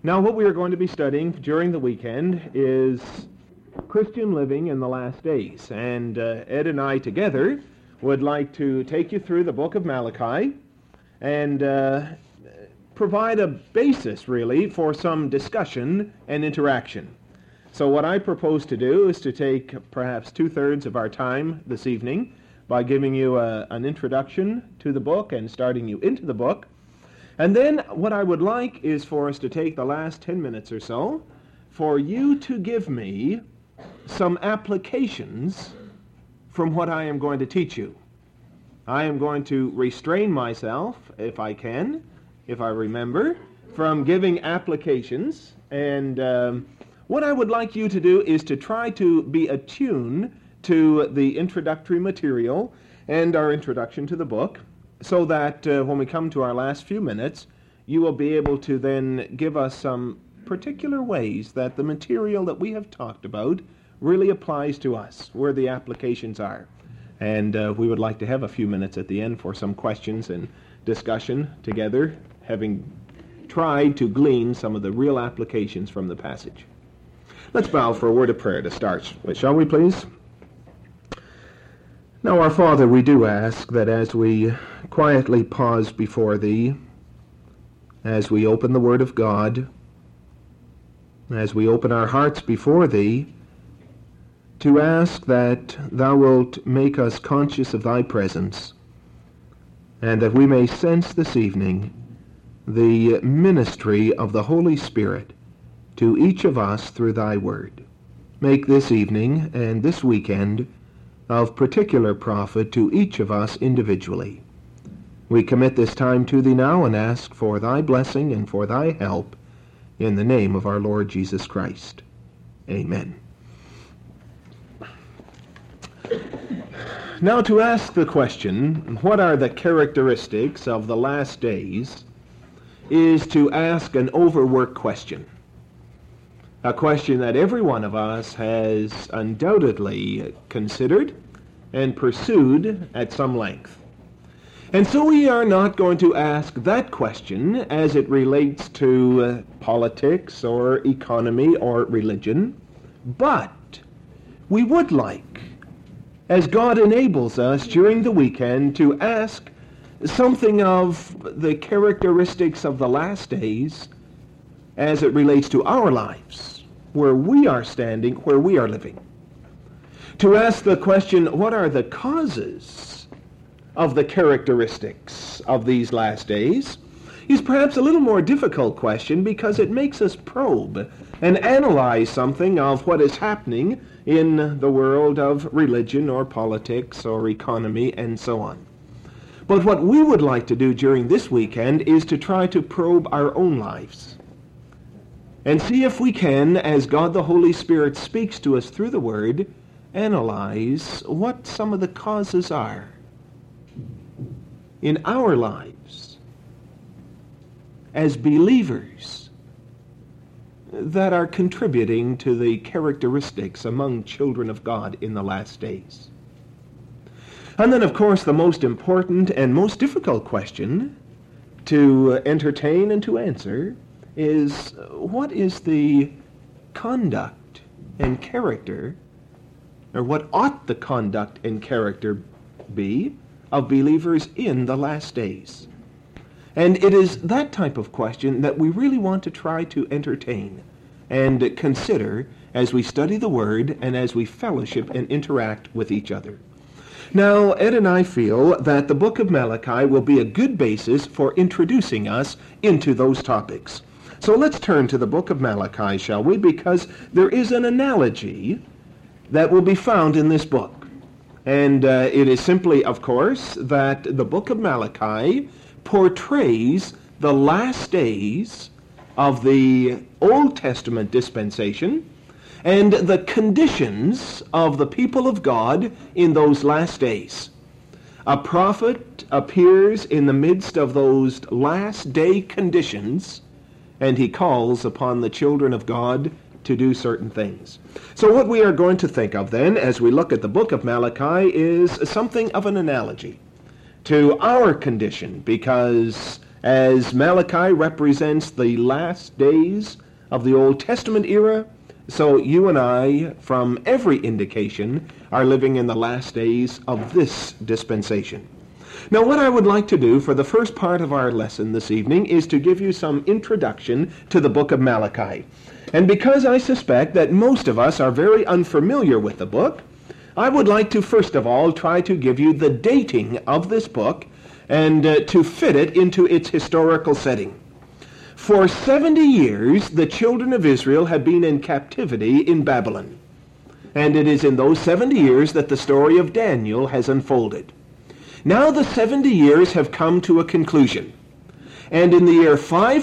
Now, what we are going to be studying during the weekend is Christian living in the last days. And Ed and I together would like to take you through the book of Malachi and provide a basis, really, for some discussion and interaction. So what I propose to do is to take perhaps 2/3 of our time this evening by giving you an introduction to the book and starting you into the book. And then what I would like is for us to take the last 10 minutes or so for you to give me some applications from what I am going to teach you. I am going to restrain myself, if I can, if I remember, from giving applications. And what I would like you to do is to try to be attuned to the introductory material and our introduction to the book, so that when we come to our last few minutes, you will be able to then give us some particular ways that the material that we have talked about really applies to us, where the applications are. And we would like to have a few minutes at the end for some questions and discussion together, having tried to glean some of the real applications from the passage. Let's bow for a word of prayer to start with, shall we please? Now, our Father, we do ask that as we quietly pause before Thee, as we open the Word of God, as we open our hearts before Thee, to ask that Thou wilt make us conscious of Thy presence, and that we may sense this evening the ministry of the Holy Spirit to each of us through Thy Word. Make this evening and this weekend of particular profit to each of us individually. We commit this time to Thee now and ask for Thy blessing and for Thy help in the name of our Lord Jesus Christ. Amen. Now, to ask the question, what are the characteristics of the last days, is to ask an overworked question. A question that every one of us has undoubtedly considered and pursued at some length. And so we are not going to ask that question as it relates to politics or economy or religion, but we would like, as God enables us during the weekend, to ask something of the characteristics of the last days as it relates to our lives, where we are standing, where we are living. To ask the question, what are the causes of the characteristics of these last days, is perhaps a little more difficult question because it makes us probe and analyze something of what is happening in the world of religion or politics or economy and so on. But what we would like to do during this weekend is to try to probe our own lives and see if we can, as God the Holy Spirit speaks to us through the Word, analyze what some of the causes are in our lives as believers that are contributing to the characteristics among children of God in the last days. And then, of course, the most important and most difficult question to entertain and to answer is, what is the conduct and character, or what ought the conduct and character be of believers in the last days? And it is that type of question that we really want to try to entertain and consider as we study the Word and as we fellowship and interact with each other. Now, Ed and I feel that the book of Malachi will be a good basis for introducing us into those topics. So let's turn to the book of Malachi, shall we? Because there is an analogy that will be found in this book. And it is simply, of course, that the book of Malachi portrays the last days of the Old Testament dispensation and the conditions of the people of God in those last days. A prophet appears in the midst of those last day conditions, and he calls upon the children of God to do certain things. So what we are going to think of then, as we look at the book of Malachi, is something of an analogy to our condition, because As Malachi represents the last days of the Old Testament era, so you and I, from every indication, are living in the last days of this dispensation. Now, what I would like to do for the first part of our lesson this evening is to give you some introduction to the book of Malachi. And because I suspect that most of us are very unfamiliar with the book, I would like to first of all try to give you the dating of this book and to fit it into its historical setting. For 70 years, the children of Israel have been in captivity in Babylon. And it is in those 70 years that the story of Daniel has unfolded. Now the 70 years have come to a conclusion. And in the year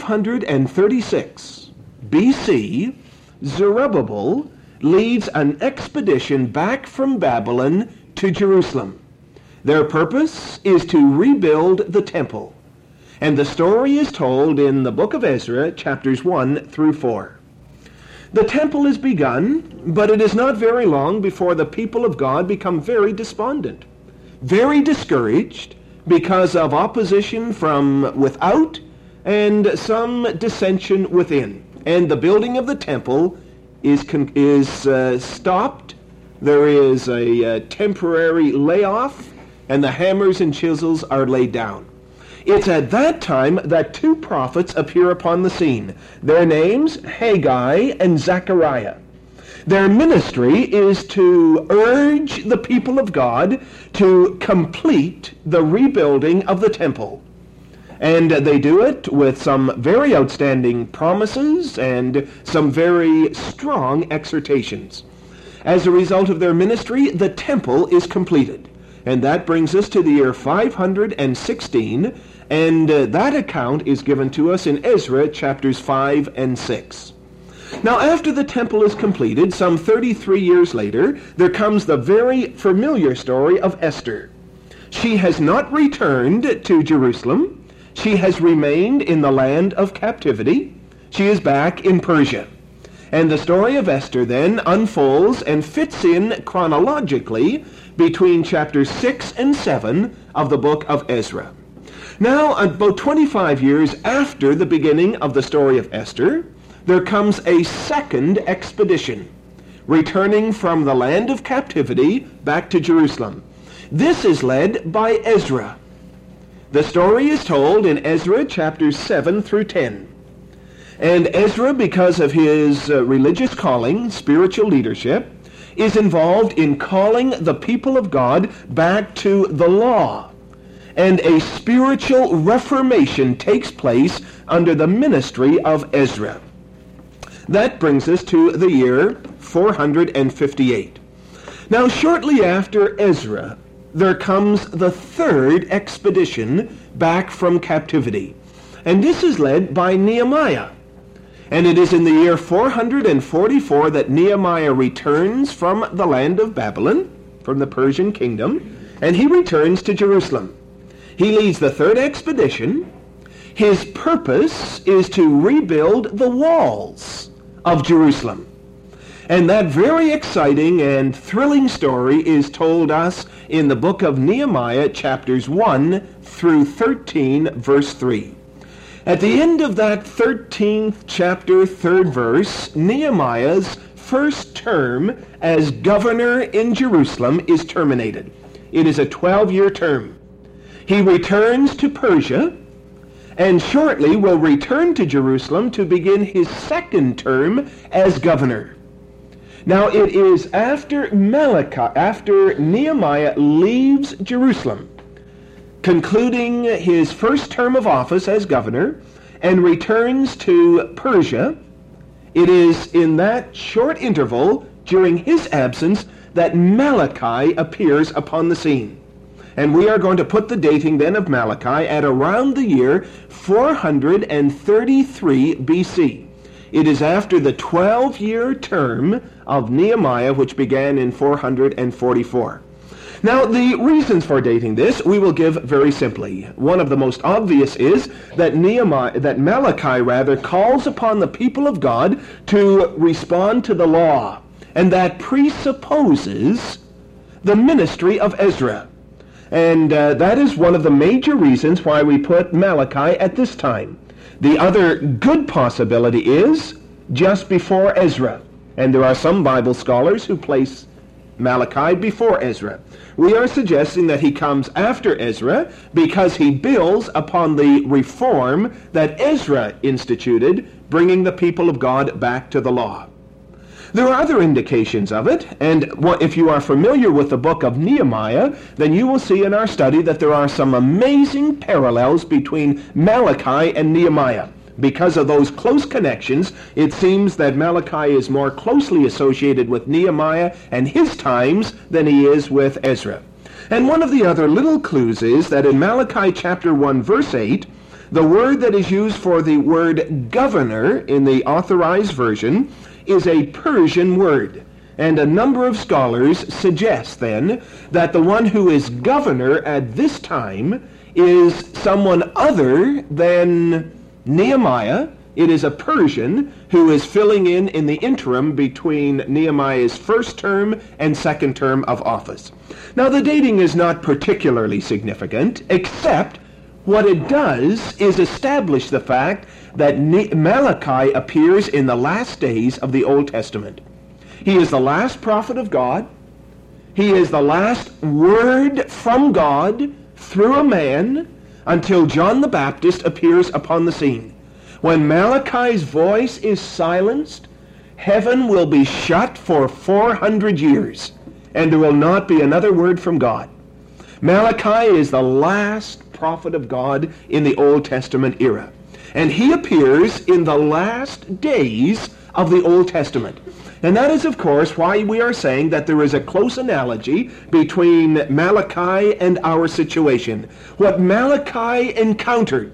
536 BC, Zerubbabel leads an expedition back from Babylon to Jerusalem. Their purpose is to rebuild the temple. And the story is told in the book of Ezra, chapters 1 through 4. The temple is begun, but it is not very long before the people of God become very despondent, very discouraged because of opposition from without and some dissension within. And the building of the temple is stopped. There is a temporary layoff, and the hammers and chisels are laid down. It's at that time that two prophets appear upon the scene. Their names, Haggai and Zechariah. Their ministry is to urge the people of God to complete the rebuilding of the temple. And they do it with some very outstanding promises and some very strong exhortations. As a result of their ministry, the temple is completed. And that brings us to the year 516, and that account is given to us in Ezra chapters 5 and 6. Now, after the temple is completed, some 33 years later, there comes the very familiar story of Esther. She has not returned to Jerusalem. She has remained in the land of captivity. She is back in Persia. And the story of Esther then unfolds and fits in chronologically between chapters 6 and 7 of the book of Ezra. Now, about 25 years after the beginning of the story of Esther, there comes a second expedition, returning from the land of captivity back to Jerusalem. This is led by Ezra. The story is told in Ezra chapters 7 through 10. And Ezra, because of his religious calling, spiritual leadership, is involved in calling the people of God back to the law. And a spiritual reformation takes place under the ministry of Ezra. That brings us to the year 458. Now, shortly after Ezra, there comes the third expedition back from captivity. And this is led by Nehemiah. And it is in the year 444 that Nehemiah returns from the land of Babylon, from the Persian kingdom, and he returns to Jerusalem. He leads the third expedition. His purpose is to rebuild the walls of Jerusalem. And that very exciting and thrilling story is told us in the book of Nehemiah, chapters 1 through 13, verse 3. At the end of that 13th chapter, 3rd verse, Nehemiah's first term as governor in Jerusalem is terminated. It is a 12-year term. He returns to Persia, and shortly will return to Jerusalem to begin his second term as governor. Now, it is after Nehemiah leaves Jerusalem, concluding his first term of office as governor, and returns to Persia. It is in that short interval during his absence that Malachi appears upon the scene. And we are going to put the dating then of Malachi at around the year 433 BC. It is after the 12-year term of Nehemiah, which began in 444. Now, the reasons for dating this we will give very simply. One of the most obvious is that Malachi calls upon the people of God to respond to the law, and that presupposes the ministry of Ezra. And that is one of the major reasons why we put Malachi at this time. The other good possibility is just before Ezra. And there are some Bible scholars who place Malachi before Ezra. We are suggesting that he comes after Ezra because he builds upon the reform that Ezra instituted, bringing the people of God back to the law. There are other indications of it, and if you are familiar with the book of Nehemiah, then you will see in our study that there are some amazing parallels between Malachi and Nehemiah. Because of those close connections, it seems that Malachi is more closely associated with Nehemiah and his times than he is with Ezra. And one of the other little clues is that in Malachi chapter 1, verse 8, the word that is used for the word governor in the Authorized Version is a Persian word. And a number of scholars suggest then that the one who is governor at this time is someone other than Nehemiah. It is a Persian who is filling in the interim between Nehemiah's first term and second term of office. Now the dating is not particularly significant, except what it does is establish the fact that Malachi appears in the last days of the Old Testament. He is the last prophet of God. He is the last word from God through a man until John the Baptist appears upon the scene. When Malachi's voice is silenced, heaven will be shut for 400 years, and there will not be another word from God. Malachi is the last prophet of God in the Old Testament era. And he appears in the last days of the Old Testament. And that is, of course, why we are saying that there is a close analogy between Malachi and our situation. What Malachi encountered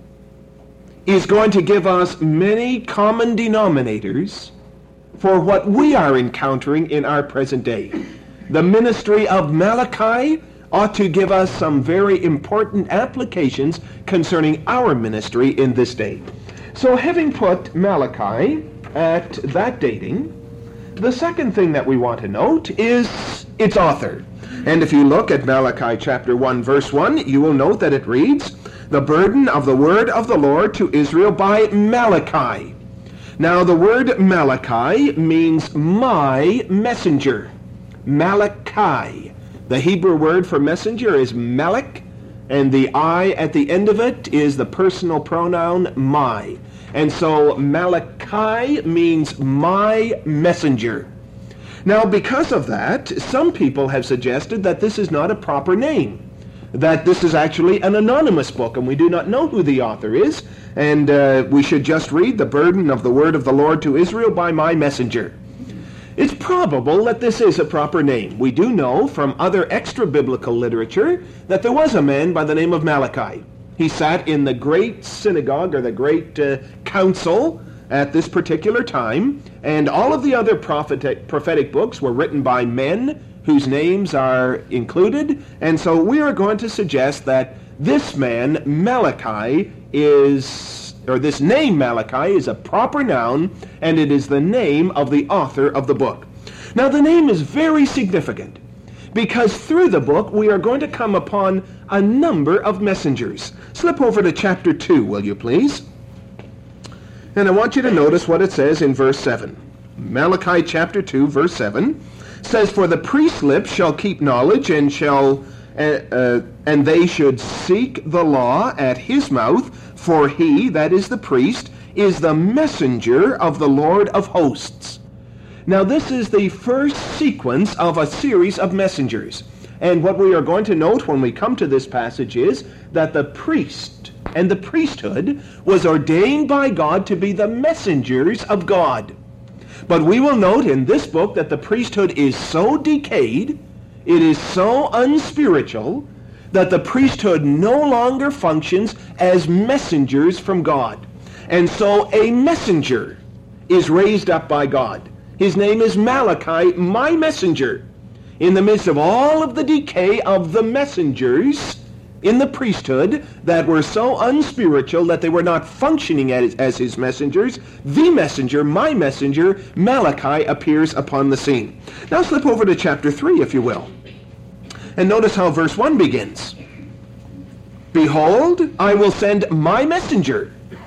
is going to give us many common denominators for what we are encountering in our present day. The ministry of Malachi ought to give us some very important applications concerning our ministry in this day. So having put Malachi at that dating, the second thing that we want to note is its author. And if you look at Malachi chapter 1, verse 1, you will note that it reads, "The burden of the word of the Lord to Israel by Malachi." Now the word Malachi means my messenger. Malachi. The Hebrew word for messenger is melech, and the I at the end of it is the personal pronoun my. And so Malachi means my messenger. Now because of that, some people have suggested that this is not a proper name, that this is actually an anonymous book, and we do not know who the author is, and we should just read the burden of the word of the Lord to Israel by my messenger. It's probable that this is a proper name. We do know from other extra-biblical literature that there was a man by the name of Malachi. He sat in the great synagogue, or the great council, at this particular time, and all of the other prophetic books were written by men whose names are included, and so we are going to suggest that this man, Malachi, this name Malachi is a proper noun, and it is the name of the author of the book. Now the name is very significant, because through the book we are going to come upon a number of messengers. Slip over to chapter 2, will you please? And I want you to notice what it says in verse 7. Malachi chapter 2, verse 7 says, "For the priest's lips shall keep knowledge, and they should seek the law at his mouth, for he," that is the priest, "is the messenger of the Lord of hosts." Now this is the first sequence of a series of messengers. And what we are going to note when we come to this passage is that the priest and the priesthood was ordained by God to be the messengers of God. But we will note in this book that the priesthood is so decayed, it is so unspiritual, that the priesthood no longer functions as messengers from God. And so a messenger is raised up by God. His name is Malachi, my messenger. In the midst of all of the decay of the messengers in the priesthood that were so unspiritual that they were not functioning as his messengers, the messenger, my messenger, Malachi, appears upon the scene. Now slip over to chapter 3, if you will. And notice how verse 1 begins. Behold, I will send my messenger,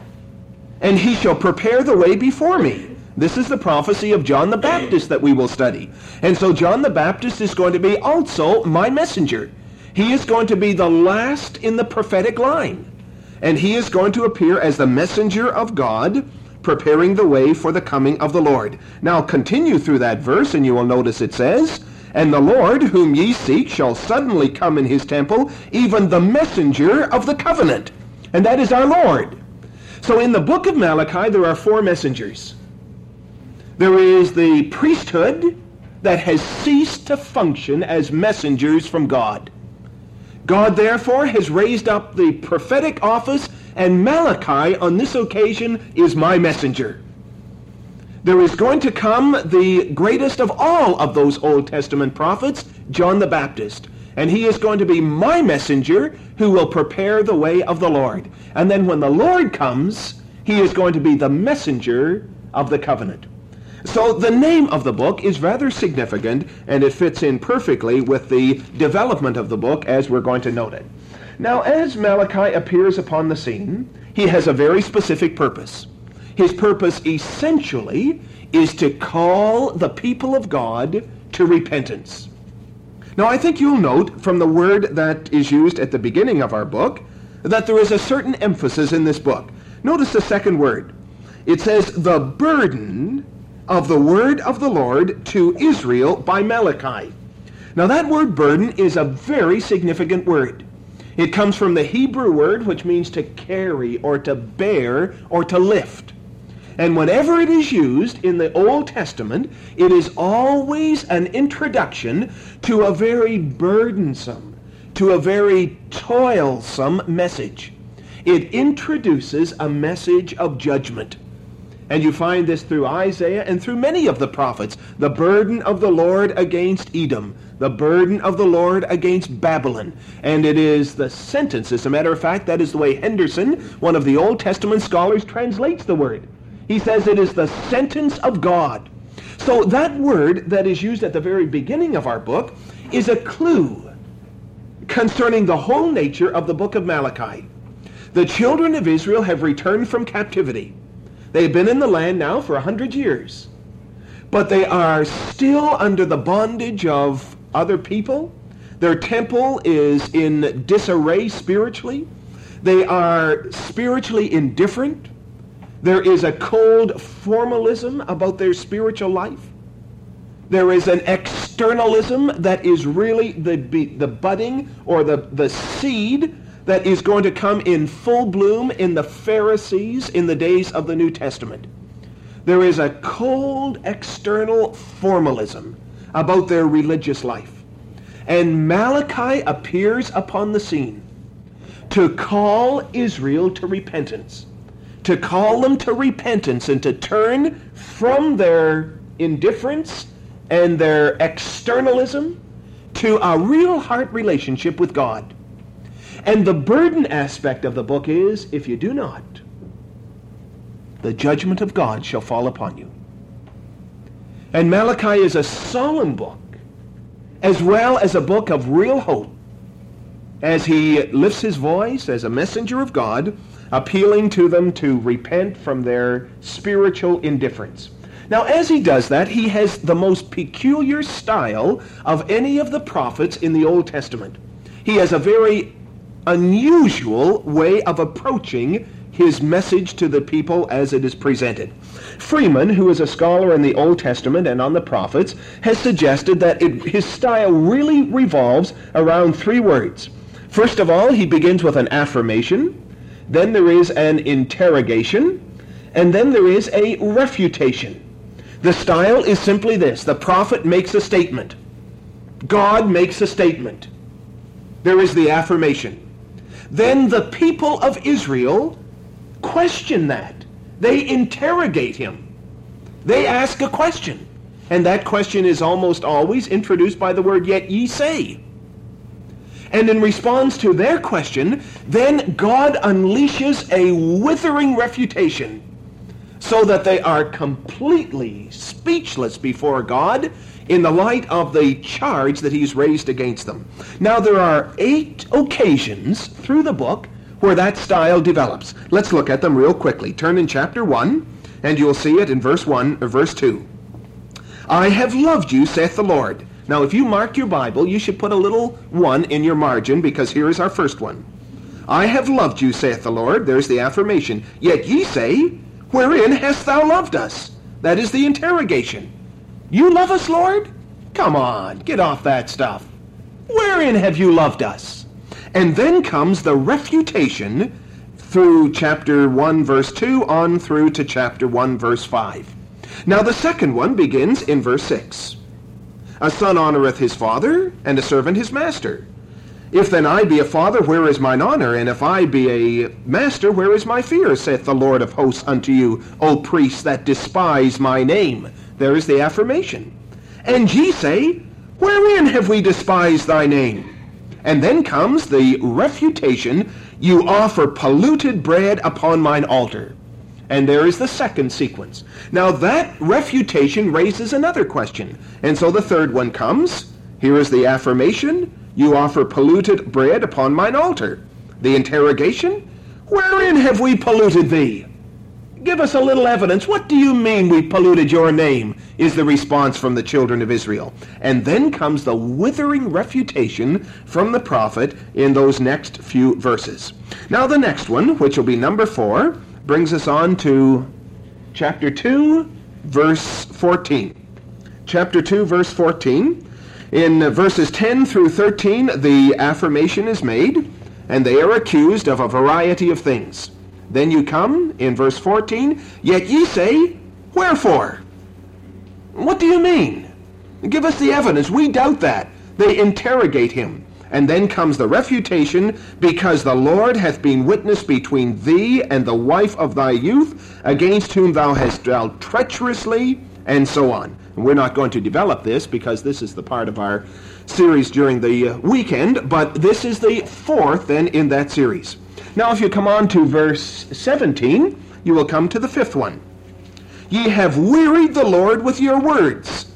and he shall prepare the way before me. This is the prophecy of John the Baptist that we will study. And so John the Baptist is going to be also my messenger. He is going to be the last in the prophetic line. And he is going to appear as the messenger of God, preparing the way for the coming of the Lord. Now continue through that verse, and you will notice it says, and the Lord whom ye seek shall suddenly come in his temple, even the messenger of the covenant. And that is our Lord. So in the book of Malachi, there are 4 messengers. There is the priesthood that has ceased to function as messengers from God. God, therefore, has raised up the prophetic office, and Malachi, on this occasion, is my messenger. There is going to come the greatest of all of those Old Testament prophets, John the Baptist. And he is going to be my messenger who will prepare the way of the Lord. And then when the Lord comes, he is going to be the messenger of the covenant. So the name of the book is rather significant, and it fits in perfectly with the development of the book as we're going to note it. Now, as Malachi appears upon the scene, he has a very specific purpose. His purpose essentially is to call the people of God to repentance. Now, I think you'll note from the word that is used at the beginning of our book that there is a certain emphasis in this book. Notice the second word. It says, the burden of the word of the Lord to Israel by Malachi. Now that word burden is a very significant word. It comes from the Hebrew word which means to carry or to bear or to lift. And whenever it is used in the Old Testament, it is always an introduction to a very burdensome, to a very toilsome message. It introduces a message of judgment. And you find this through Isaiah and through many of the prophets. The burden of the Lord against Edom. The burden of the Lord against Babylon. And it is the sentence. As a matter of fact, that is the way Henderson, one of the Old Testament scholars, translates the word. He says it is the sentence of God. So that word that is used at the very beginning of our book is a clue concerning the whole nature of the book of Malachi. The children of Israel have returned from captivity. They've been in the land now for 100 years. But they are still under the bondage of other people. Their temple is in disarray spiritually. They are spiritually indifferent. There is a cold formalism about their spiritual life. There is an externalism that is really the budding or the seed that is going to come in full bloom in the Pharisees in the days of the New Testament. There is a cold external formalism about their religious life. And Malachi appears upon the scene to call Israel to repentance, to call them to repentance and to turn from their indifference and their externalism to a real heart relationship with God. And the burden aspect of the book is, if you do not, the judgment of God shall fall upon you. And Malachi is a solemn book, as well as a book of real hope, as he lifts his voice as a messenger of God, appealing to them to repent from their spiritual indifference. Now, as he does that, he has the most peculiar style of any of the prophets in the Old Testament. He has a very unusual way of approaching his message to the people as it is presented. Freeman, who is a scholar in the Old Testament and on the prophets, has suggested that his style really revolves around 3 words. First of all, he begins with an affirmation, then there is an interrogation, and then there is a refutation. The style is simply this. The prophet makes a statement. God makes a statement. There is the affirmation. Then the people of Israel question that. They interrogate him. They ask a question. And that question is almost always introduced by the word, yet ye say. And in response to their question, then God unleashes a withering refutation. so that they are completely speechless before God in the light of the charge that he's raised against them. Now, there are 8 occasions through the book where that style develops. Let's look at them real quickly. Turn in chapter 1, and you'll see it in verse 1 or verse 2. I have loved you, saith the Lord. Now, if you mark your Bible, you should put a little 1 in your margin, because here is our first one. I have loved you, saith the Lord. There's the affirmation. Yet ye say, wherein hast thou loved us? That is the interrogation. You love us, Lord? Come on, get off that stuff. Wherein have you loved us? And then comes the refutation through chapter 1, verse 2, on through to chapter 1, verse 5. Now the second one begins in verse 6. A son honoreth his father, and a servant his master. If then I be a father, where is mine honor? And if I be a master, where is my fear? Saith the Lord of hosts unto you, O priests that despise my name. There is the affirmation. And ye say, wherein have we despised thy name? And then comes the refutation. You offer polluted bread upon mine altar. And there is the second sequence. Now that refutation raises another question. And so the third one comes. Here is the affirmation. You offer polluted bread upon mine altar. The interrogation. Wherein have we polluted thee? Give us a little evidence. What do you mean we polluted your name? Is the response from the children of Israel. And then comes the withering refutation from the prophet in those next few verses. Now the next one, which will be number 4, brings us on to chapter 2, verse 14. Chapter 2, verse 14. In verses 10 through 13, the affirmation is made, and they are accused of a variety of things. Then you come in verse 14, yet ye say, wherefore? What do you mean? Give us the evidence. We doubt that. They interrogate him. And then comes the refutation, because the Lord hath been witness between thee and the wife of thy youth, against whom thou hast dealt treacherously, and so on. And we're not going to develop this, because this is the part of our series during the weekend, but this is the 4th then in that series. Now, if you come on to verse 17, you will come to the 5th one. Ye have wearied the Lord with your words.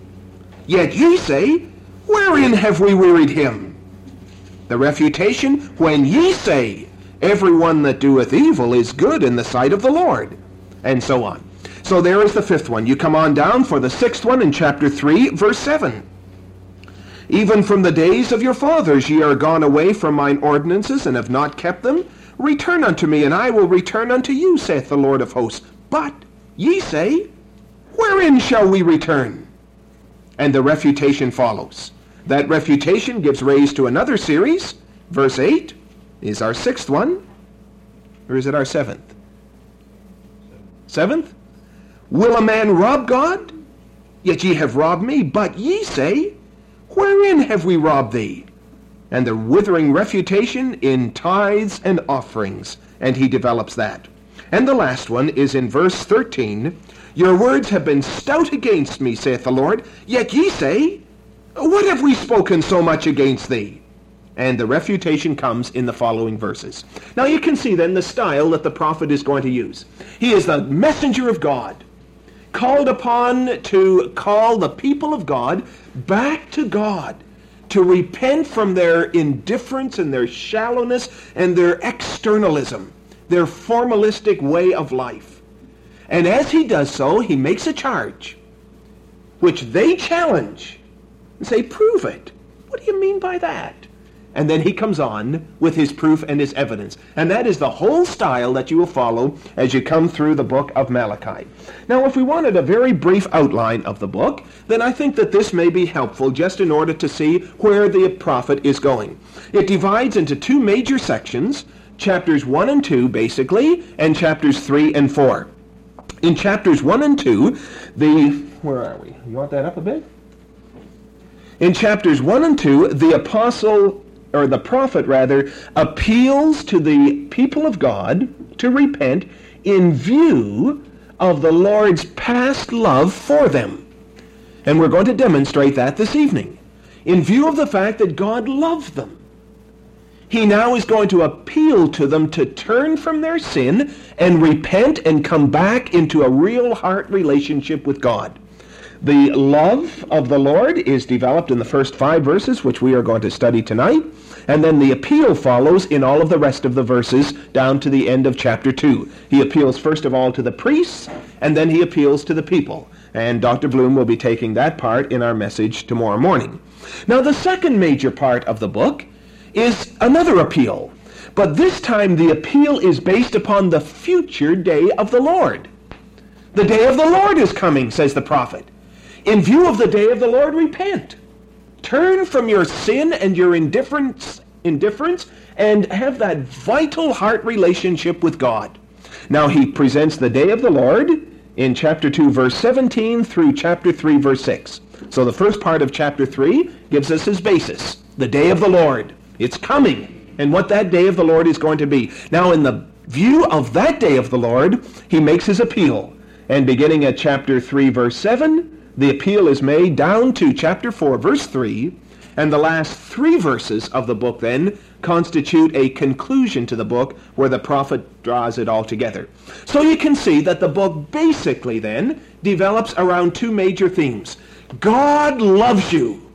Yet ye say, wherein have we wearied him? The refutation, when ye say, every one that doeth evil is good in the sight of the Lord, and so on. So there is the 5th one. You come on down for the 6th one in chapter 3, verse 7. Even from the days of your fathers ye are gone away from mine ordinances, and have not kept them. Return unto me, and I will return unto you, saith the Lord of hosts. But ye say, wherein shall we return? And the refutation follows. That refutation gives rise to another series. Verse 8 is our 6th one. Or is it our 7th? 7th? Will a man rob God? Yet ye have robbed me. But ye say, wherein have we robbed thee? And the withering refutation in tithes and offerings. And he develops that. And the last one is in verse 13. Your words have been stout against me, saith the Lord. Yet ye say, what have we spoken so much against thee? And the refutation comes in the following verses. Now you can see then the style that the prophet is going to use. He is the messenger of God, called upon to call the people of God back to God, to repent from their indifference and their shallowness and their externalism, their formalistic way of life. And as he does so, he makes a charge, which they challenge and say, prove it. What do you mean by that? And then he comes on with his proof and his evidence. And that is the whole style that you will follow as you come through the book of Malachi. Now, if we wanted a very brief outline of the book, then I think that this may be helpful just in order to see where the prophet is going. It divides into 2 major sections, chapters 1 and 2, basically, and chapters 3 and 4. In chapters 1 and 2, where are we? You want that up a bit? In chapters 1 and 2, the prophet appeals to the people of God to repent in view of the Lord's past love for them. And we're going to demonstrate that this evening. In view of the fact that God loved them. He now is going to appeal to them to turn from their sin and repent and come back into a real heart relationship with God. The love of the Lord is developed in the first 5 verses, which we are going to study tonight, and then the appeal follows in all of the rest of the verses down to the end of chapter 2. He appeals first of all to the priests, and then he appeals to the people. And Dr. Bloom will be taking that part in our message tomorrow morning. Now, the second major part of the book is another appeal, but this time the appeal is based upon the future day of the Lord. The day of the Lord is coming, says the prophet. In view of the day of the Lord, repent. Turn from your sin and your indifference and have that vital heart relationship with God. Now he presents the day of the Lord in chapter 2, verse 17 through chapter 3, verse 6. So the first part of chapter 3 gives us his basis, the day of the Lord. It's coming, and what that day of the Lord is going to be. Now in the view of that day of the Lord, he makes his appeal. And beginning at chapter 3, verse 7, the appeal is made down to chapter 4, verse 3, and the last 3 verses of the book then constitute a conclusion to the book where the prophet draws it all together. So you can see that the book basically then develops around 2 major themes. God loves you.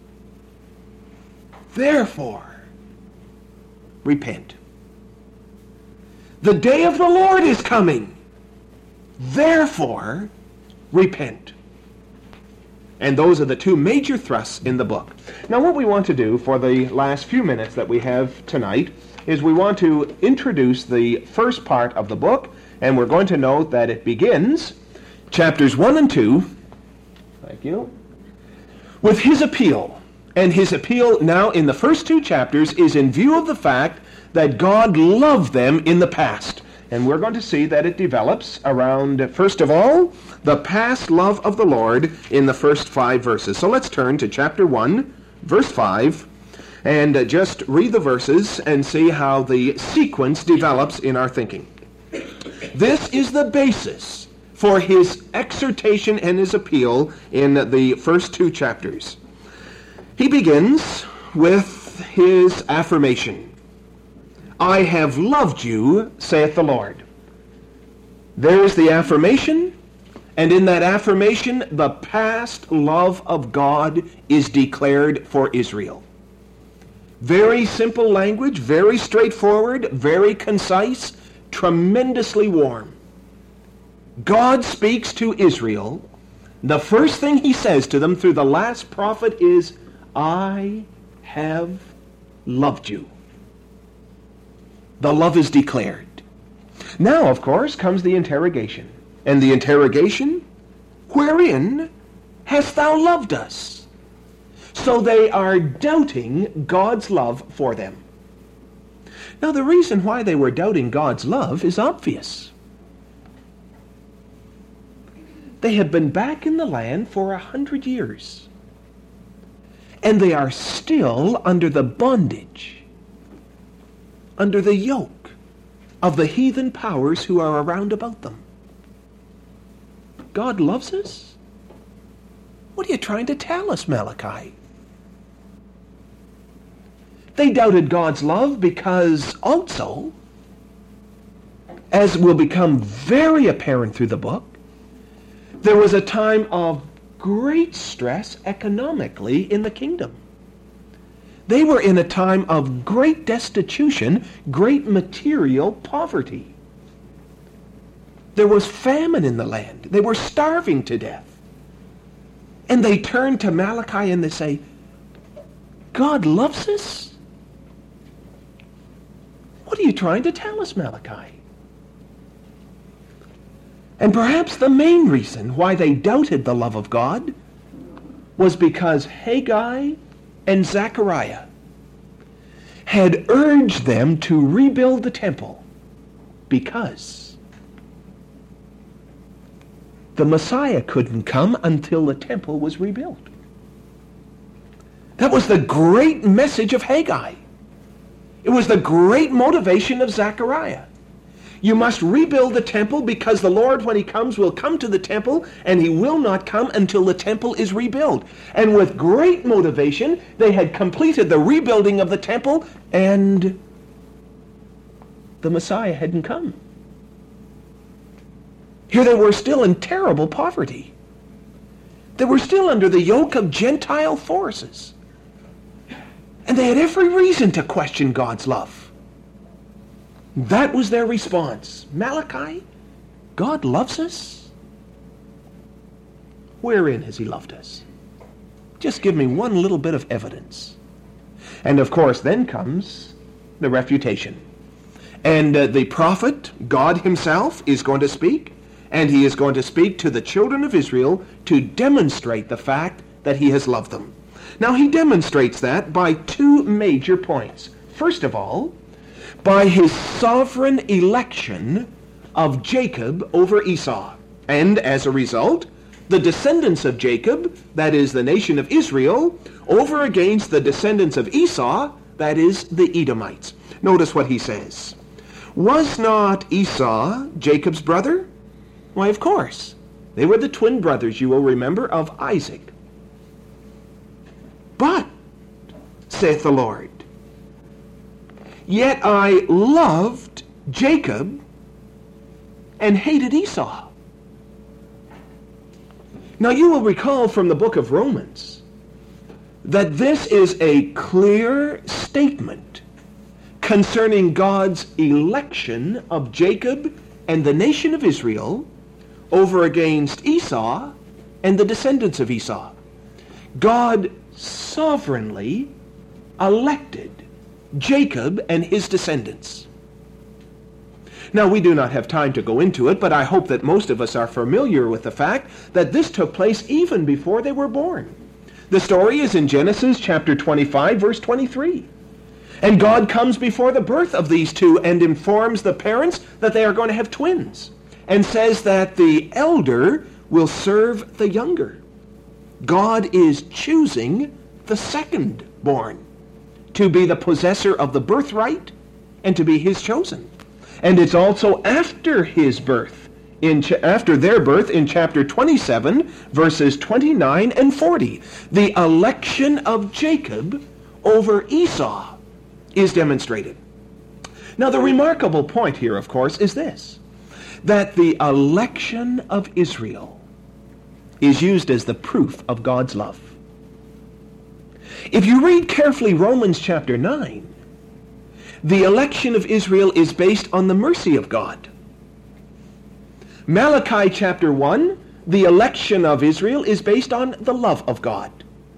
Therefore, repent. The day of the Lord is coming. Therefore, repent. And those are the 2 major thrusts in the book. Now what we want to do for the last few minutes that we have tonight is we want to introduce the first part of the book, and we're going to note that it begins, chapters 1 and 2, thank you, with his appeal. And his appeal now in the first 2 chapters is in view of the fact that God loved them in the past. And we're going to see that it develops around, first of all, the past love of the Lord in the first 5 verses. So let's turn to chapter 1, verse 5, and just read the verses and see how the sequence develops in our thinking. This is the basis for his exhortation and his appeal in the first 2 chapters. He begins with his affirmation. I have loved you, saith the Lord. There is the affirmation, and in that affirmation, the past love of God is declared for Israel. Very simple language, very straightforward, very concise, tremendously warm. God speaks to Israel. The first thing he says to them through the last prophet is, I have loved you. The love is declared. Now, of course, comes the interrogation. And the interrogation, wherein hast thou loved us? So they are doubting God's love for them. Now, the reason why they were doubting God's love is obvious. They had been back in the land for 100 years. And they are still under the bondage, under the yoke of the heathen powers who are around about them. God loves us? What are you trying to tell us, Malachi? They doubted God's love because also, as will become very apparent through the book, there was a time of great stress economically in the kingdom. They were in a time of great destitution, great material poverty. There was famine in the land. They were starving to death. And they turn to Malachi and they say, God loves us? What are you trying to tell us, Malachi? And perhaps the main reason why they doubted the love of God was because Haggai and Zechariah had urged them to rebuild the temple because the Messiah couldn't come until the temple was rebuilt. That was the great message of Haggai. It was the great motivation of Zechariah. You must rebuild the temple because the Lord, when he comes, will come to the temple, and he will not come until the temple is rebuilt. And with great motivation, they had completed the rebuilding of the temple, and the Messiah hadn't come. Here they were still in terrible poverty. They were still under the yoke of Gentile forces. And they had every reason to question God's love. That was their response. Malachi, God loves us? Wherein has he loved us? Just give me one little bit of evidence. And of course, then comes the refutation. And the prophet, God himself, is going to speak. And he is going to speak to the children of Israel to demonstrate the fact that he has loved them. Now, he demonstrates that by two major points. First of all, by his sovereign election of Jacob over Esau. And as a result, the descendants of Jacob, that is the nation of Israel, over against the descendants of Esau, that is the Edomites. Notice what he says. Was not Esau Jacob's brother? Why, of course. They were the twin brothers, you will remember, of Isaac. But, saith the Lord, yet I loved Jacob and hated Esau. Now you will recall from the book of Romans that this is a clear statement concerning God's election of Jacob and the nation of Israel over against Esau and the descendants of Esau. God sovereignly elected Jacob and his descendants. Now, we do not have time to go into it, but I hope that most of us are familiar with the fact that this took place even before they were born. The story is in Genesis chapter 25, verse 23. And God comes before the birth of these two and informs the parents that they are going to have twins, and says that the elder will serve the younger. God is choosing the second born to be the possessor of the birthright and to be his chosen. And it's also after his birth, after their birth in chapter 27, verses 29 and 40. The election of Jacob over Esau is demonstrated. Now, the remarkable point here, of course, is this, that the election of Israel is used as the proof of God's love. If you read carefully Romans chapter 9, the election of Israel is based on the mercy of God. Malachi chapter 1, the election of Israel is based on the love of God.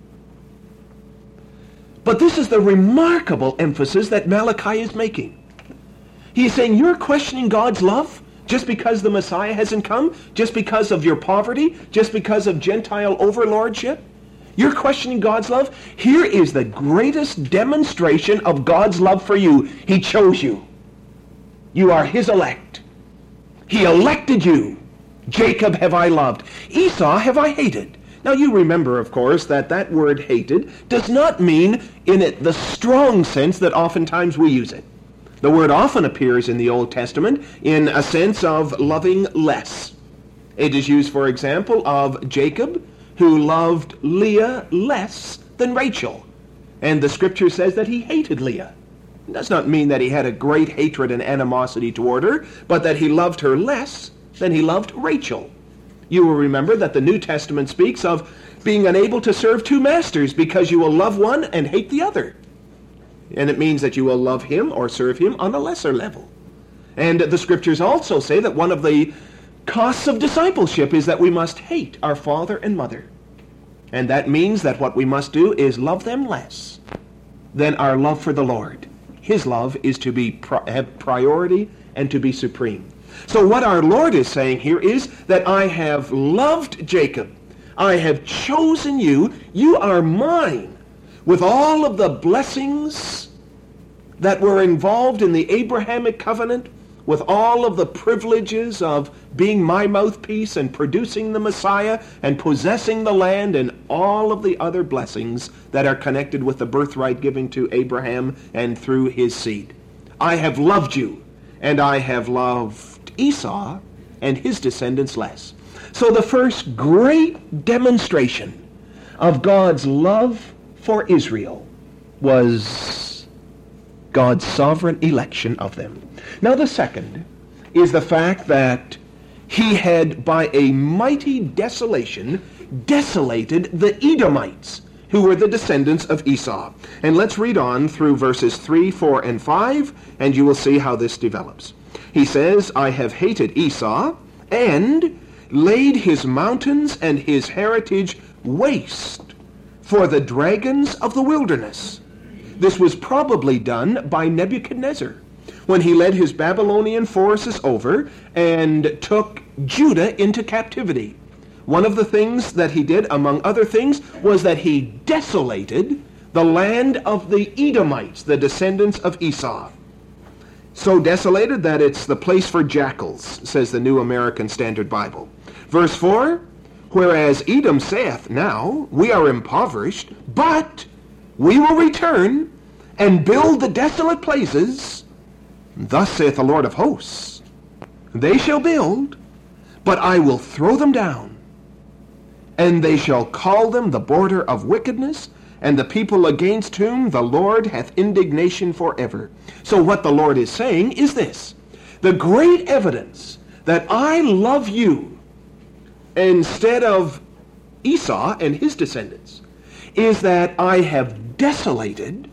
But this is the remarkable emphasis that Malachi is making. He is saying, you're questioning God's love just because the Messiah hasn't come, just because of your poverty, just because of Gentile overlordship. You're questioning God's love? Here is the greatest demonstration of God's love for you. He chose you. You are his elect. He elected you. Jacob have I loved. Esau have I hated. Now you remember, of course, that word hated does not mean in it the strong sense that oftentimes we use it. The word often appears in the Old Testament in a sense of loving less. It is used, for example, of Jacob, who loved Leah less than Rachel. And the scripture says that he hated Leah. It does not mean that he had a great hatred and animosity toward her, but that he loved her less than he loved Rachel. You will remember that the New Testament speaks of being unable to serve two masters because you will love one and hate the other. And it means that you will love him or serve him on a lesser level. And the scriptures also say that one of the costs of discipleship is that we must hate our father and mother. And that means that what we must do is love them less than our love for the Lord. His love is to have priority and to be supreme. So what our Lord is saying here is that I have loved Jacob. I have chosen you. You are mine. With all of the blessings that were involved in the Abrahamic covenant, with all of the privileges of being my mouthpiece and producing the Messiah and possessing the land and all of the other blessings that are connected with the birthright given to Abraham and through his seed. I have loved you, and I have loved Esau and his descendants less. So the first great demonstration of God's love for Israel was God's sovereign election of them. Now the second is the fact that he had, by a mighty desolation, desolated the Edomites, who were the descendants of Esau. And let's read on through verses 3, 4, and 5, and you will see how this develops. He says, I have hated Esau, and laid his mountains and his heritage waste for the dragons of the wilderness. This was probably done by Nebuchadnezzar when he led his Babylonian forces over and took Judah into captivity. One of the things that he did, among other things, was that he desolated the land of the Edomites, the descendants of Esau. So desolated that it's the place for jackals, says the New American Standard Bible. Verse 4, whereas Edom saith now, we are impoverished, but we will return and build the desolate places. Thus saith the Lord of hosts, they shall build, but I will throw them down, and they shall call them the border of wickedness, and the people against whom the Lord hath indignation forever. So what the Lord is saying is this: the great evidence that I love you instead of Esau and his descendants is that I have desolated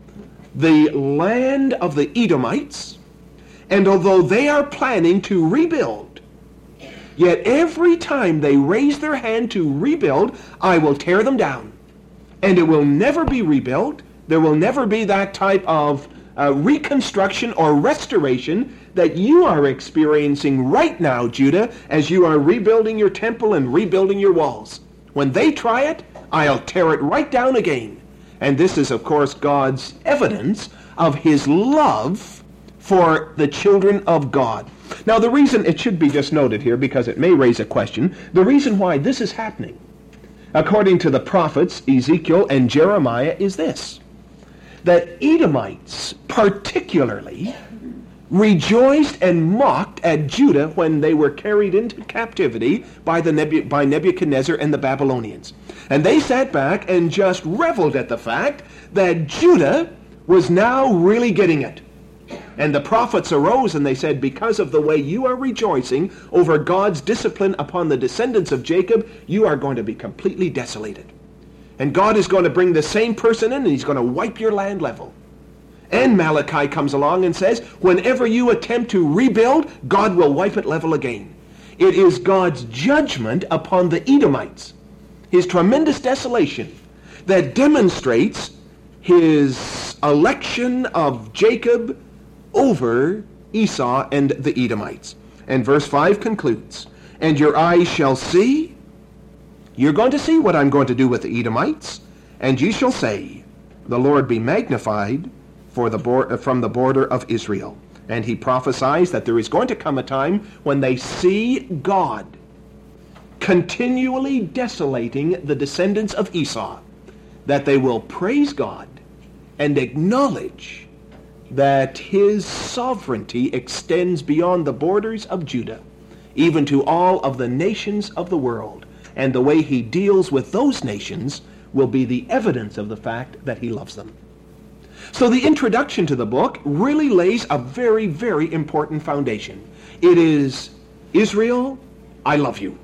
the land of the Edomites, and although they are planning to rebuild, yet every time they raise their hand to rebuild, I will tear them down. And it will never be rebuilt. There will never be that type of reconstruction or restoration that you are experiencing right now, Judah, as you are rebuilding your temple and rebuilding your walls. When they try it, I'll tear it right down again. And this is, of course, God's evidence of his love for the children of God. Now, the reason, it should be just noted here because it may raise a question, the reason why this is happening, according to the prophets Ezekiel and Jeremiah, is this: that Edomites particularly rejoiced and mocked at Judah when they were carried into captivity by Nebuchadnezzar and the Babylonians. And they sat back and just reveled at the fact that Judah was now really getting it. And the prophets arose and they said, because of the way you are rejoicing over God's discipline upon the descendants of Jacob, you are going to be completely desolated. And God is going to bring the same person in and he's going to wipe your land level. And Malachi comes along and says, whenever you attempt to rebuild, God will wipe it level again. It is God's judgment upon the Edomites, his tremendous desolation, that demonstrates his election of Jacob over Esau and the Edomites. And verse 5 concludes, and your eyes shall see, you're going to see what I'm going to do with the Edomites, and ye shall say, the Lord be magnified from the border of Israel. And he prophesies that there is going to come a time when they see God continually desolating the descendants of Esau, that they will praise God and acknowledge that his sovereignty extends beyond the borders of Judah, even to all of the nations of the world. And the way he deals with those nations will be the evidence of the fact that he loves them. So the introduction to the book really lays a very, very important foundation. It is, Israel, I love you.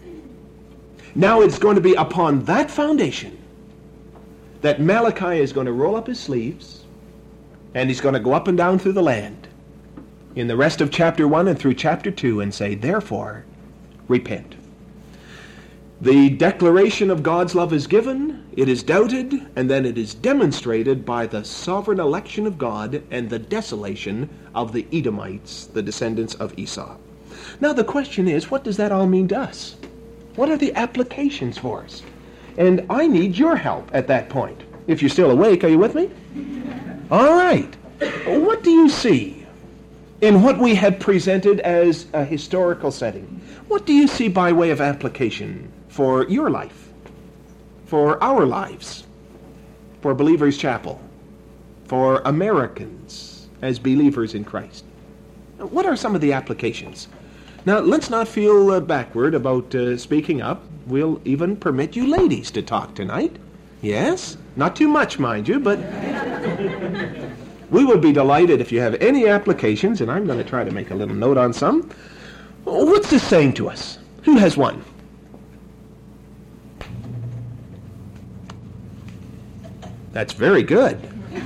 Now it's going to be upon that foundation that Malachi is going to roll up his sleeves and he's going to go up and down through the land in the rest of chapter 1 and through chapter 2 and say, therefore, repent. The declaration of God's love is given, it is doubted, and then it is demonstrated by the sovereign election of God and the desolation of the Edomites, the descendants of Esau. Now the question is, what does that all mean to us? What are the applications for us? And I need your help at that point. If you're still awake, are you with me? All right. What do you see in what we have presented as a historical setting? What do you see by way of application for your life, for our lives, for Believers Chapel, for Americans as believers in Christ? What are some of the applications? Now, let's not feel backward about speaking up. We'll even permit you ladies to talk tonight. Yes? Not too much, mind you, but we would be delighted if you have any applications, and I'm going to try to make a little note on some. What's this saying to us? Who has one? That's very good.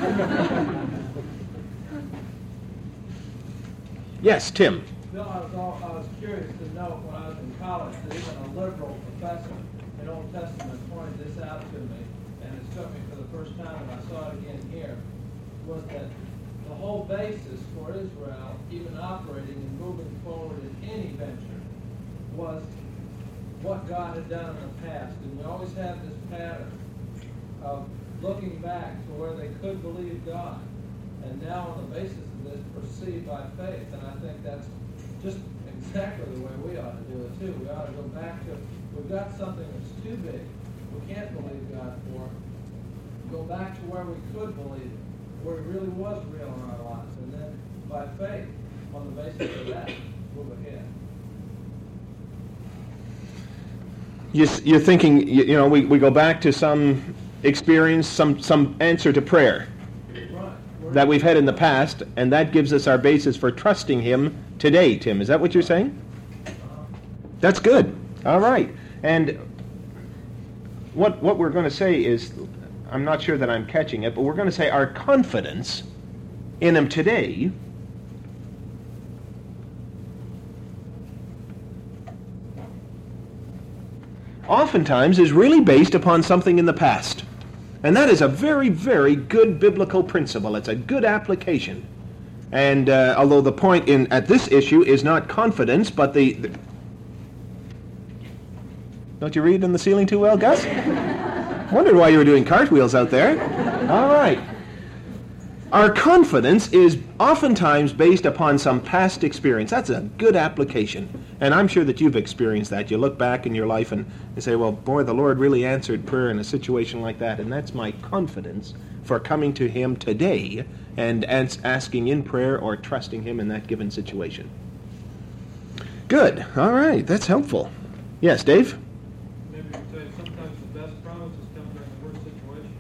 Yes, Tim. Bill, I was curious to know when I was in college that even a liberal professor in Old Testament pointed this out to me, and it struck me for the first time, and I saw it again here, was that the whole basis for Israel, even operating and moving forward in any venture, was what God had done in the past. And we always have this pattern of looking back to where they could believe God, and now on the basis of this, proceed by faith. And I think that's just exactly the way we ought to do it too. We ought to go back to, we've got something that's too big, we can't believe God for, go back to where we could believe it, where it really was real in our lives, and then by faith, on the basis of that, move ahead. You're thinking, we go back to some experience, some answer to prayer that we've had in the past, and that gives us our basis for trusting Him today, Tim. Is that what you're saying? That's good. All right. And what we're going to say is, I'm not sure that I'm catching it, but we're going to say our confidence in Him today oftentimes is really based upon something in the past. And that is a very, very good biblical principle. It's a good application. And although the point at this issue is not confidence, but the... Don't you read in the ceiling too well, Gus? Wondered why you were doing cartwheels out there. All right. Our confidence is oftentimes based upon some past experience. That's a good application. And I'm sure that you've experienced that. You look back in your life and you say, well, boy, the Lord really answered prayer in a situation like that. And that's my confidence for coming to Him today and asking in prayer or trusting Him in that given situation. Good. All right. That's helpful. Yes, Dave? Maybe you could say sometimes the best promises come during the worst situation.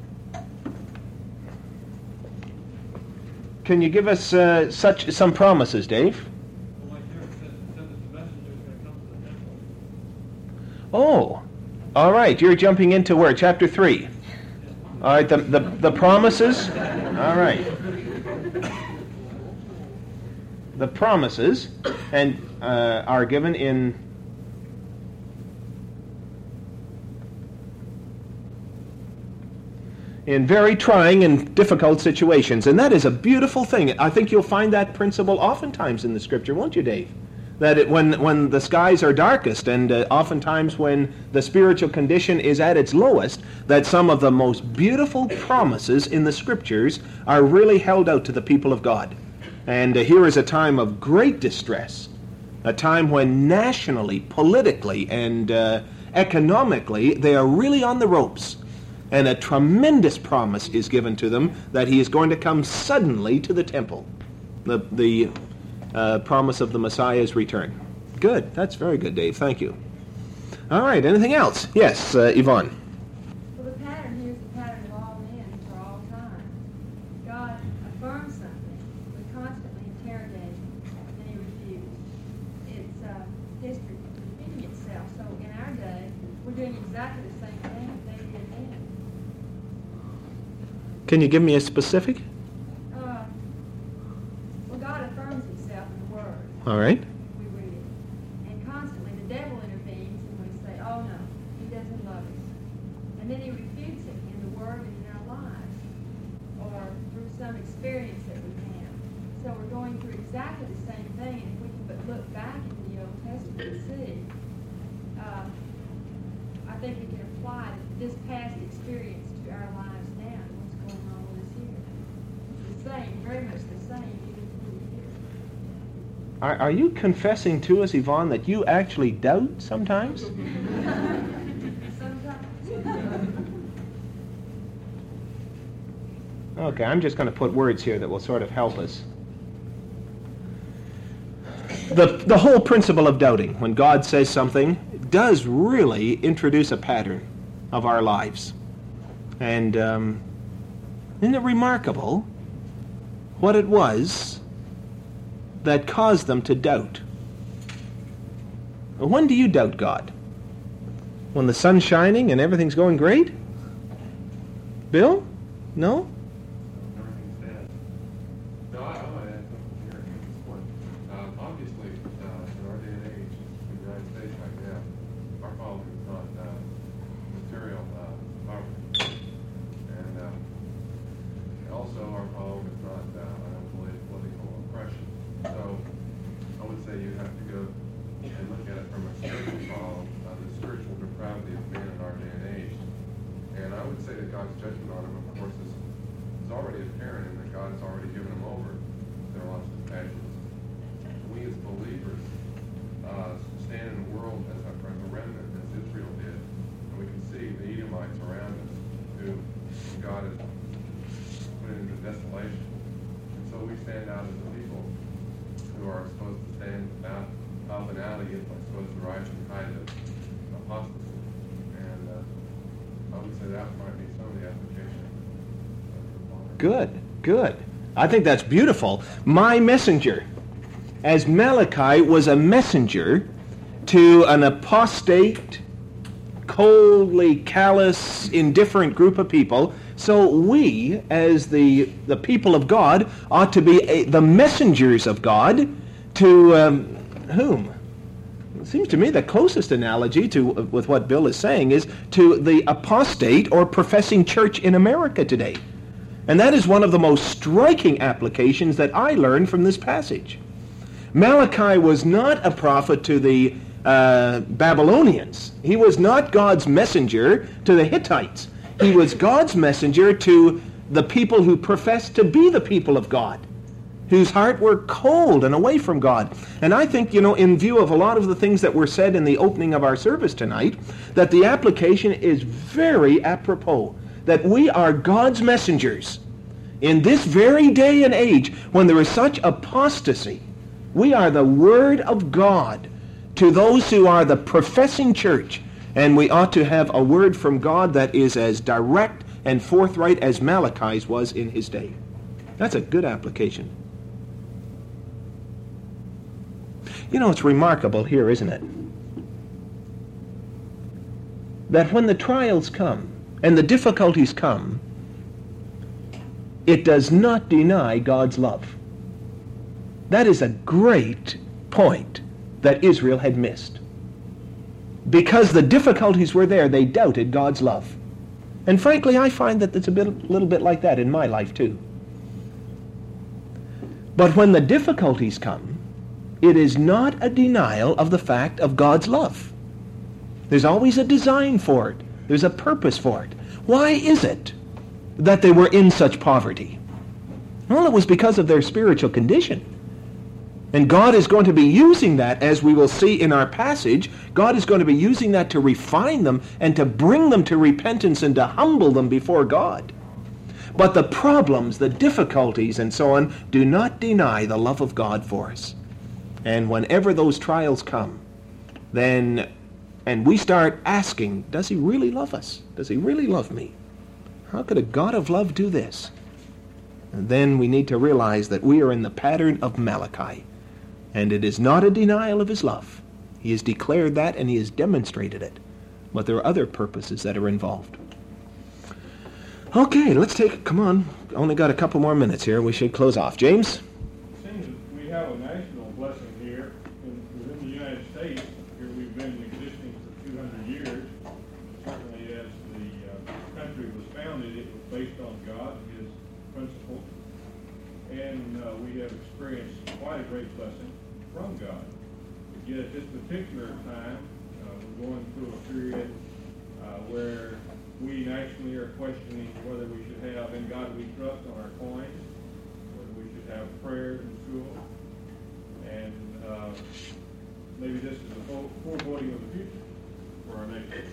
Can you give us some promises, Dave? Well, like here it said that the messenger is going to come to the temple. Oh, all right. You're jumping into where? Chapter 3. All right, the promises. All right. The promises and are given in very trying and difficult situations. And that is a beautiful thing. I think you'll find that principle oftentimes in the Scripture, won't you, Dave? That when the skies are darkest and oftentimes when the spiritual condition is at its lowest, that some of the most beautiful promises in the Scriptures are really held out to the people of God. And here is a time of great distress, a time when nationally, politically, and economically they are really on the ropes. And a tremendous promise is given to them that He is going to come suddenly to the temple. The promise of the Messiah's return. Good. That's very good, Dave. Thank you. All right. Anything else? Yes, Yvonne. Well, the pattern here is the pattern of all men for all time. God affirms something, we constantly interrogate, and He refused. It's history repeating itself. So in our day, we're doing exactly the same thing that they did then. Can you give me a specific? Well, God affirms Himself in the Word. All right. We read it. And constantly the devil intervenes and we say, oh no, He doesn't love us. And then He refutes it in the Word and in our lives, or through some experience that we have. So we're going through exactly the same thing, and if we can but look back into the Old Testament and see, I think we can apply this past experience to our lives now and what's going on with us here. It's the same, very much the same, even through here. Are you confessing to us, Yvonne, that you actually doubt sometimes? Okay, I'm just going to put words here that will sort of help us. The whole principle of doubting, when God says something, does really introduce a pattern of our lives. And isn't it remarkable what it was that caused them to doubt? When do you doubt God? When the sun's shining and everything's going great? Bill? No? Everything's dead. No, I might add something here at this point. Obviously, in our day and age, in the United States right now, our problem is not material poverty. And also our problem is not political oppression. So I would say you have to go and look at it from a spiritual problem, the spiritual depravity of man in our day and age. And I would say that God's judgment on him, of course, is already apparent, and that God has already given him over to their lots of passions. We as believers stand in the world as a remnant, as Israel did, and we can see the Edomites around us who God has put into desolation. And so we stand out as a people who are supposed to stand up and out against, I suppose, the rising tide of apostasy. And I would say that might be some of the application. Good. I think that's beautiful. My messenger, as Malachi was a messenger to an apostate, coldly callous, indifferent group of people, so we, as the people of God, ought to be the messengers of God to whom? It seems to me the closest analogy to with what Bill is saying is to the apostate or professing church in America today. And that is one of the most striking applications that I learned from this passage. Malachi was not a prophet to the Babylonians. He was not God's messenger to the Hittites. He was God's messenger to the people who professed to be the people of God, whose heart were cold and away from God. And I think, in view of a lot of the things that were said in the opening of our service tonight, that the application is very apropos, that we are God's messengers. In this very day and age, when there is such apostasy, we are the Word of God to those who are the professing church, and we ought to have a word from God that is as direct and forthright as Malachi's was in his day. That's a good application. It's remarkable here, isn't it? That when the trials come and the difficulties come, it does not deny God's love. That is a great point that Israel had missed. Because the difficulties were there, they doubted God's love. And frankly, I find that it's a little bit like that in my life too. But when the difficulties come, it is not a denial of the fact of God's love. There's always a design for it. There's a purpose for it. Why is it that they were in such poverty? Well, it was because of their spiritual condition. And God is going to be using that, as we will see in our passage. God is going to be using that to refine them and to bring them to repentance and to humble them before God. But the problems, the difficulties, and so on, do not deny the love of God for us. And whenever those trials come, then, and we start asking, does he really love us? Does he really love me? How could a God of love do this? And then we need to realize that we are in the pattern of Malachi. And it is not a denial of his love. He has declared that and he has demonstrated it. But there are other purposes that are involved. Okay, come on. Only got a couple more minutes here. We should close off. James? It seems that we have a national blessing here. Within the United States, here we've been existing for 200 years. Certainly as the country was founded, it was based on God, his principles. And we have experienced quite a great blessing from God. But yet at this particular time, we're going through a period where we nationally are questioning whether we should have "In God We Trust" on our coins, whether we should have prayers in school, and maybe this is a foreboding of the future for our nation.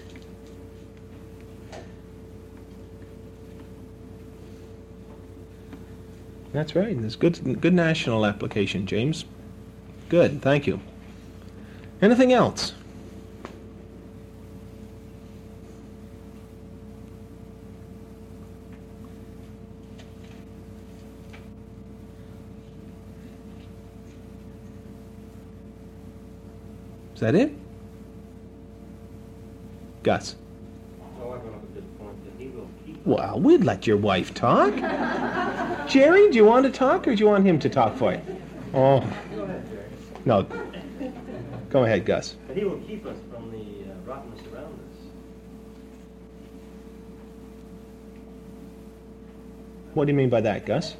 That's right. There's good national application, James. Good, thank you. Anything else? Is that it? Gus? Well, we'd let your wife talk. Jerry, do you want to talk, or do you want him to talk for you? Oh. Go ahead, Jerry. No. Go ahead, Gus. But he will keep us from the rottenness around us. What do you mean by that, Gus?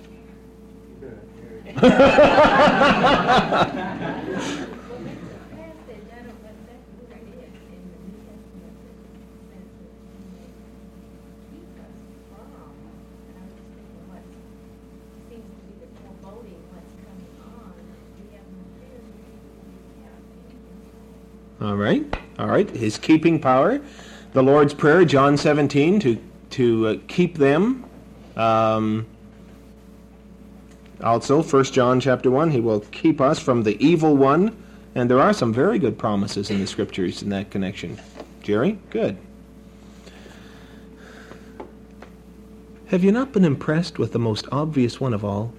All right. His keeping power. The Lord's Prayer, John 17, to keep them. Also, 1 John chapter 1, he will keep us from the evil one. And there are some very good promises in the Scriptures in that connection. Jerry? Good. Have you not been impressed with the most obvious one of all?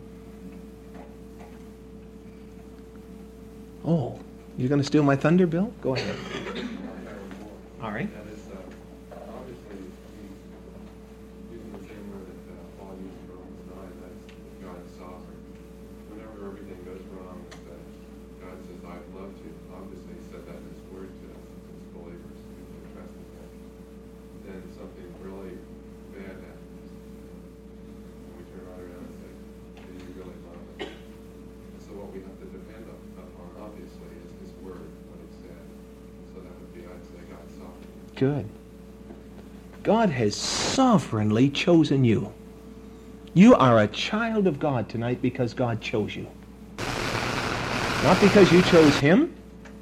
Oh, you're going to steal my thunder, Bill? Go ahead. All right. That is, obviously, using the same word that Paul used in Romans 9, that's God is sovereign. Whenever everything goes wrong, God says, I've loved you. Obviously, he said that in his word to us as believers, people who trust in him. Then something really bad happens. And we turn right around and say, do you really love us? So what we have to depend upon, obviously, is his word, what he said. So that would be, I'd say, God's sovereign. Good. God has sovereignly chosen you. You are a child of God tonight because God chose you. Not because you chose him.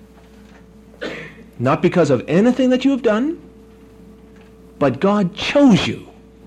Not because of anything that you have done. But God chose you.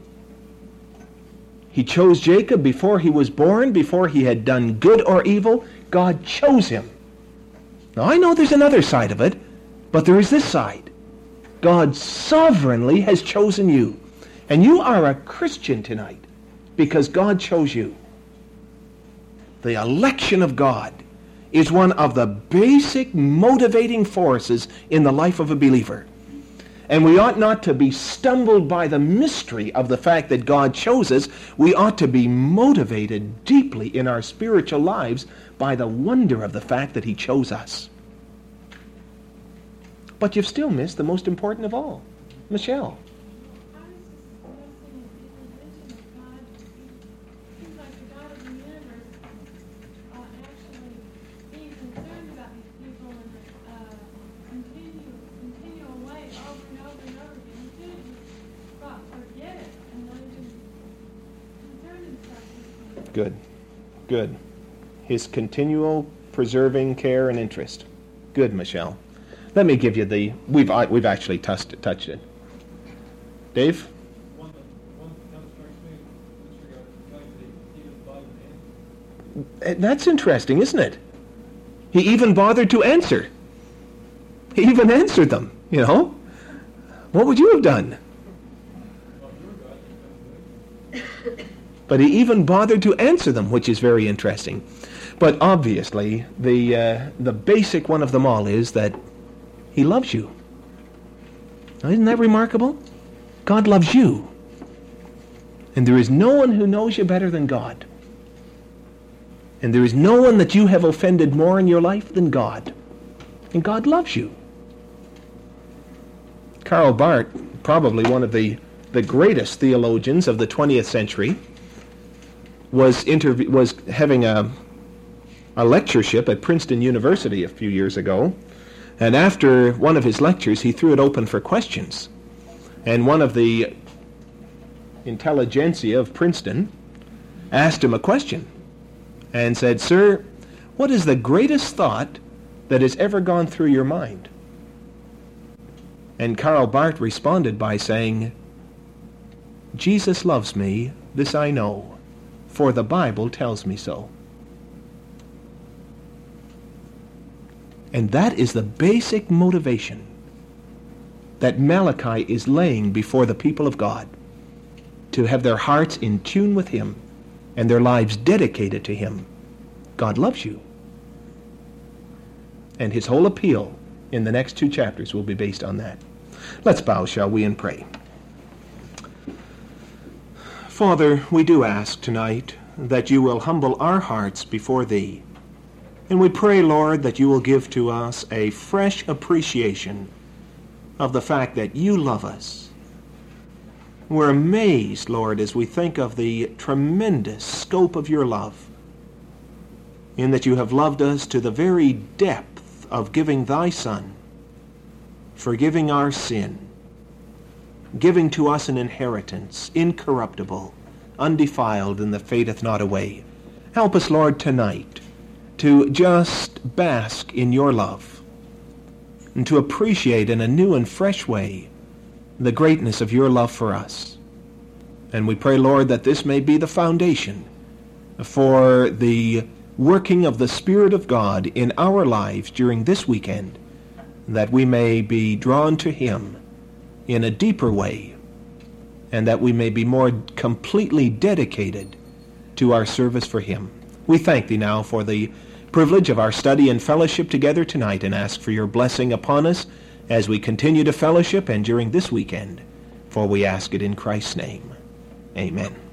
He chose Jacob before he was born, before he had done good or evil. God chose him. Now I know there's another side of it, but there is this side. God sovereignly has chosen you. And you are a Christian tonight because God chose you. The election of God is one of the basic motivating forces in the life of a believer. And we ought not to be stumbled by the mystery of the fact that God chose us. We ought to be motivated deeply in our spiritual lives by the wonder of the fact that he chose us. But you've still missed the most important of all. Michelle. I was just noticing a different vision of God. It seems like the God of the universe actually being concerned about these people in a continual way over and over and over again. He could have just thought, forget it, and not even concern himself with them. Good. Good. His continual preserving care and interest. Good, Michelle. Let me give you the... We've actually touched it. Dave? One that kind of strikes me in this regard is the fact that he even bothered to answer. That's interesting, isn't it? He even bothered to answer. He even answered them, you know. What would you have done? But he even bothered to answer them, which is very interesting. But obviously, the basic one of them all is that he loves you. Now, isn't that remarkable? God loves you. And there is no one who knows you better than God. And there is no one that you have offended more in your life than God. And God loves you. Karl Barth, probably one of the greatest theologians of the 20th century, was having a lectureship at Princeton University a few years ago. And after one of his lectures, he threw it open for questions. And one of the intelligentsia of Princeton asked him a question and said, "Sir, what is the greatest thought that has ever gone through your mind?" And Karl Barth responded by saying, "Jesus loves me, this I know, for the Bible tells me so." And that is the basic motivation that Malachi is laying before the people of God, to have their hearts in tune with him and their lives dedicated to him. God loves you. And his whole appeal in the next 2 chapters will be based on that. Let's bow, shall we, and pray. Father, we do ask tonight that you will humble our hearts before thee. And we pray, Lord, that you will give to us a fresh appreciation of the fact that you love us. We're amazed, Lord, as we think of the tremendous scope of your love, in that you have loved us to the very depth of giving thy Son, forgiving our sin, giving to us an inheritance, incorruptible, undefiled, and that fadeth not away. Help us, Lord, tonight to just bask in your love and to appreciate in a new and fresh way the greatness of your love for us. And we pray, Lord, that this may be the foundation for the working of the Spirit of God in our lives during this weekend, that we may be drawn to him in a deeper way, and that we may be more completely dedicated to our service for him. We thank thee now for the privilege of our study and fellowship together tonight, and ask for your blessing upon us as we continue to fellowship and during this weekend, for we ask it in Christ's name. Amen.